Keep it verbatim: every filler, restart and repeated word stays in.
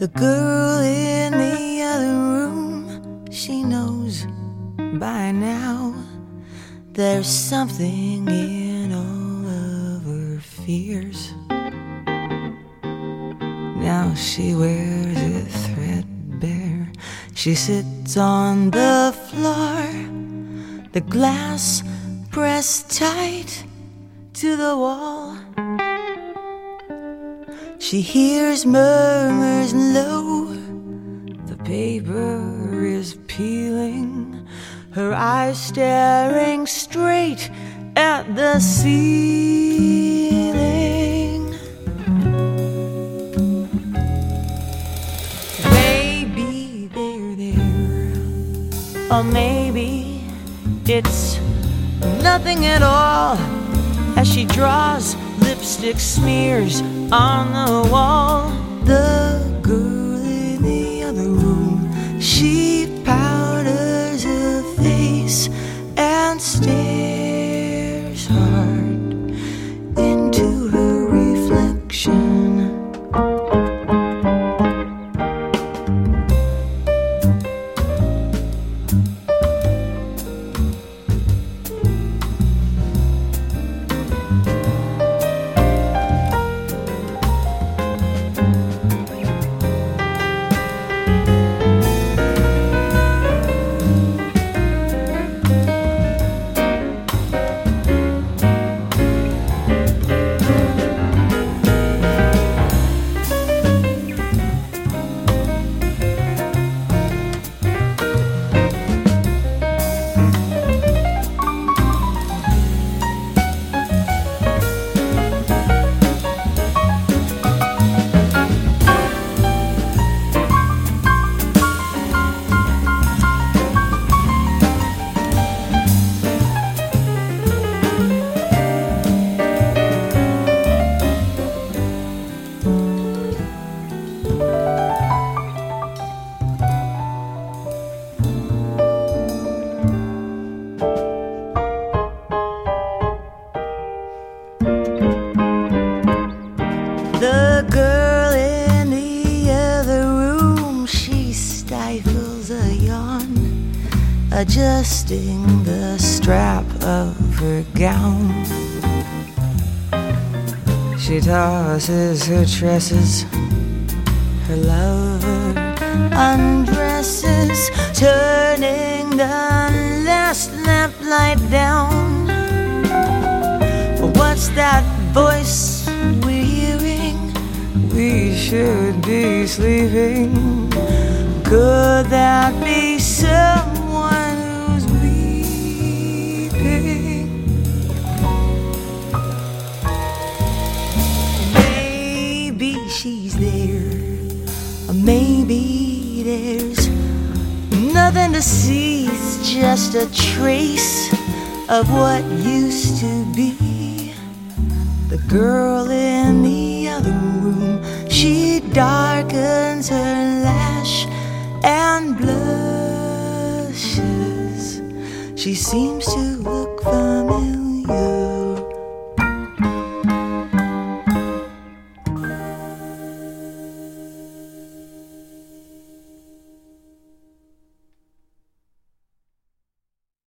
The girl in the other room, she knows by now there's something in all of her fears. Now she wears it threadbare. She sits on the floor, the glass pressed tight to the wall. She hears murmurs low. The paper is peeling, her eyes staring straight at the ceiling. Maybe they're there, or maybe it's nothing at all. As she draws lipstick smears on the wall, the girl in the other room, she powders her face and stares hard into her reflection. The girl in the other room, she stifles a yawn, adjusting the strap of her gown. She tosses her tresses, her lover undresses, turning the last lamplight down. What's that voice we're hearing? We should be sleeping. Could that be someone who's weeping? Maybe she's there, or maybe there's nothing to see. It's just a trace of what used to be. The girl in the other room, she darkens her lash and blushes. She seems to